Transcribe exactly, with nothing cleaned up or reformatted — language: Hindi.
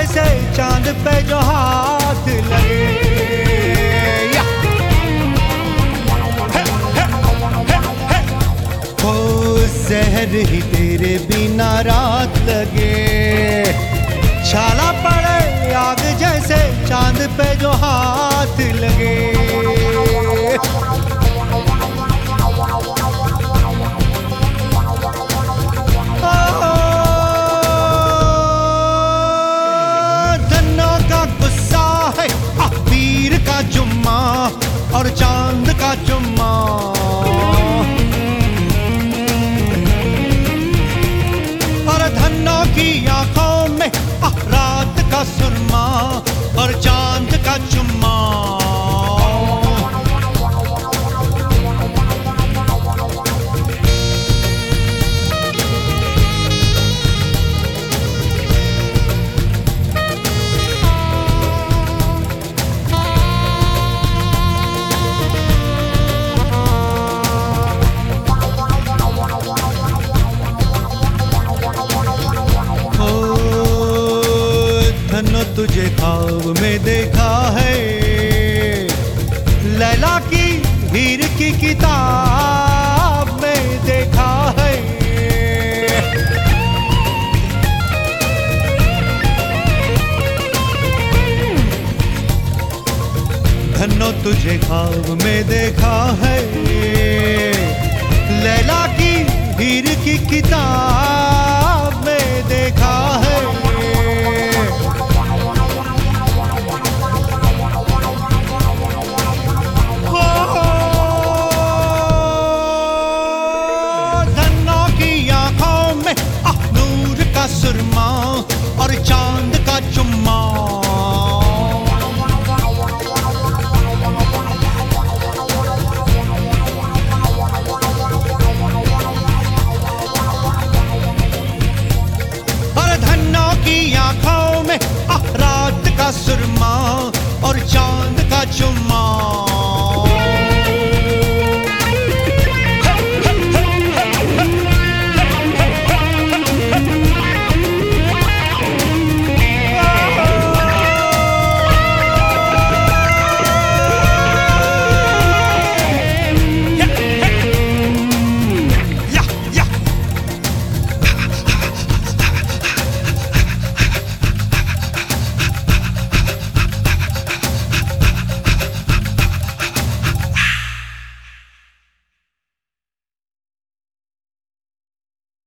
जैसे चांद पे जो हाथ लगे। या। हे, हे, हे, हे। हो जहर ही तेरे बिना रात लगे, छाला पड़े आग जैसे चांद पे जो हाथ लगे। धन्नों का गुस्सा है वीर का जुम्मा और चांद का चुम्मा। और धन्नों की आंखों में रात का सुरमा और चांद का चुम्मा। तुझे ख्वाब में देखा है, लैला की हीर की किताब में देखा है। धन्नो तुझे ख्वाब में देखा है, लैला की हीर की किताब में देखा है। सुरमा और चांद का चुम्मा। और धन्नों की आंखों में रात का सुरमा और चांद का चुम्मा।